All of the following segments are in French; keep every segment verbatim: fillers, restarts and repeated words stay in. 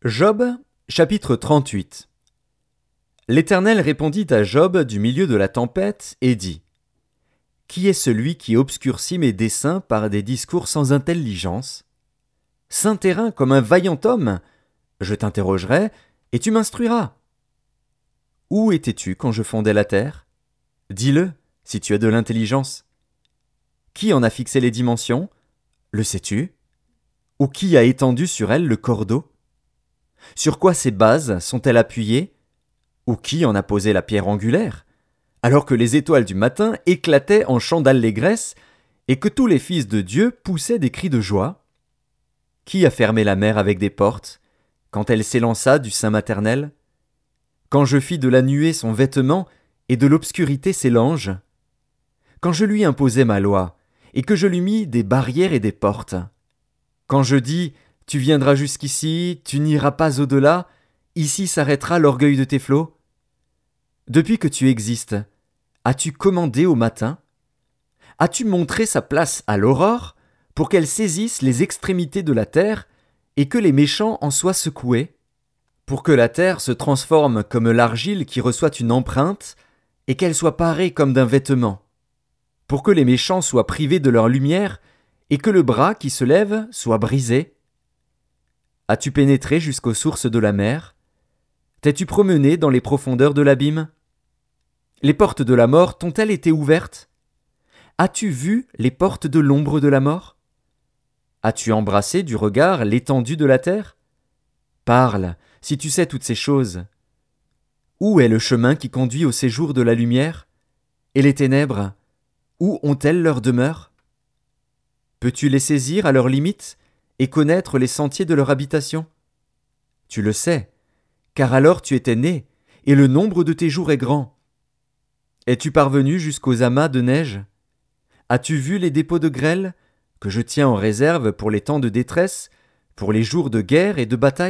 Job, chapitre trente-huit. L'Éternel répondit à Job du milieu de la tempête et dit : Qui est celui qui obscurcit mes desseins par des discours sans intelligence ? Saint terrain comme un vaillant homme, je t'interrogerai et tu m'instruiras. Où étais-tu quand je fondais la terre ? Dis-le, si tu as de l'intelligence. Qui en a fixé les dimensions ? Le sais-tu ? Ou qui a étendu sur elle le cordeau ? Sur quoi ces bases sont-elles appuyées ? Ou qui en a posé la pierre angulaire ? Alors que les étoiles du matin éclataient en chants d'allégresse et que tous les fils de Dieu poussaient des cris de joie ? Qui a fermé la mer avec des portes, quand elle s'élança du sein maternel ? Quand je fis de la nuée son vêtement et de l'obscurité ses langes ? Quand je lui imposai ma loi et que je lui mis des barrières et des portes ? Quand je dis : tu viendras jusqu'ici, tu n'iras pas au-delà, ici s'arrêtera l'orgueil de tes flots ? Depuis que tu existes, as-tu commandé au matin ? As-tu montré sa place à l'aurore pour qu'elle saisisse les extrémités de la terre et que les méchants en soient secoués ? Pour que la terre se transforme comme l'argile qui reçoit une empreinte et qu'elle soit parée comme d'un vêtement ? Pour que les méchants soient privés de leur lumière et que le bras qui se lève soit brisé ? As-tu pénétré jusqu'aux sources de la mer ? T'es-tu promené dans les profondeurs de l'abîme ? Les portes de la mort t'ont-elles été ouvertes ? As-tu vu les portes de l'ombre de la mort ? As-tu embrassé du regard l'étendue de la terre ? Parle, si tu sais toutes ces choses. Où est le chemin qui conduit au séjour de la lumière ? Et les ténèbres, où ont-elles leur demeure ? Peux-tu les saisir à leurs limites et connaître les sentiers de leur habitation ? Tu le sais, car alors tu étais né, et le nombre de tes jours est grand. Es-tu parvenu jusqu'aux amas de neige ? As-tu vu les dépôts de grêle, que je tiens en réserve pour les temps de détresse, pour les jours de guerre et de bataille ?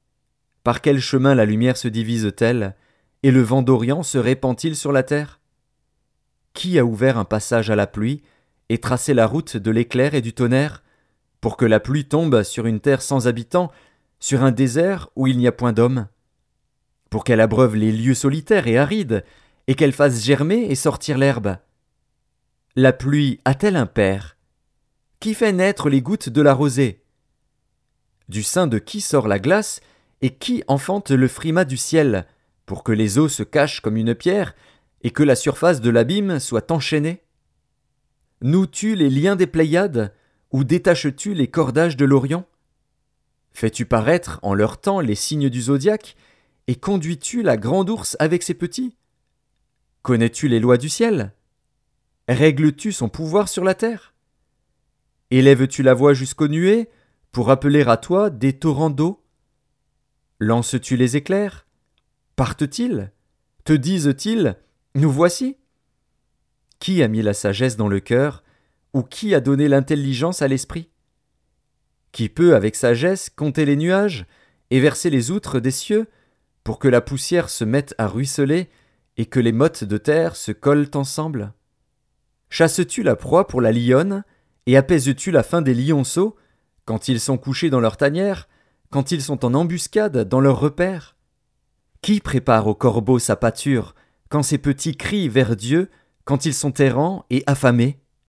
Par quel chemin la lumière se divise-t-elle, et le vent d'Orient se répand-il sur la terre ? Qui a ouvert un passage à la pluie, et tracé la route de l'éclair et du tonnerre, pour que la pluie tombe sur une terre sans habitants, sur un désert où il n'y a point d'homme ? Pour qu'elle abreuve les lieux solitaires et arides, et qu'elle fasse germer et sortir l'herbe ? La pluie a-t-elle un père ? Qui fait naître les gouttes de la rosée ? Du sein de qui sort la glace, et qui enfante le frimas du ciel, pour que les eaux se cachent comme une pierre, et que la surface de l'abîme soit enchaînée ? Noues-tu les liens des Pléiades, ou détaches-tu les cordages de l'Orient ? Fais-tu paraître en leur temps les signes du zodiaque, et conduis-tu la grande ourse avec ses petits ? Connais-tu les lois du ciel ? Règles-tu son pouvoir sur la terre ? Élèves-tu la voix jusqu'aux nuées, pour appeler à toi des torrents d'eau ? Lances-tu les éclairs ? Partent-ils ? Te disent-ils : nous voici ? Qui a mis la sagesse dans le cœur, ou qui a donné l'intelligence à l'esprit ? Qui peut, avec sagesse, compter les nuages et verser les outres des cieux, pour que la poussière se mette à ruisseler et que les mottes de terre se collent ensemble ? Chasses-tu la proie pour la lionne, et apaises-tu la faim des lionceaux, quand ils sont couchés dans leur tanière, quand ils sont en embuscade dans leur repère ? Qui prépare au corbeau sa pâture, quand ses petits crient vers Dieu, quand ils sont errants et affamés ?